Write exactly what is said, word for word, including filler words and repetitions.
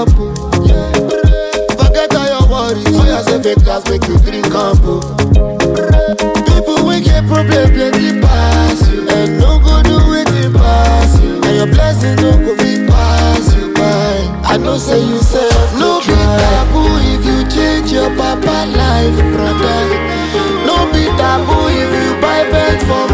up. Yeah. Forget all your worries. Oh, you say fake class make you drink up. People we get problem plenty pass you, and no go do it in pass you, and your blessing no go fit pass you by. I know say you say no be taboo if you change your papa life, brother. No be taboo if you buy bed for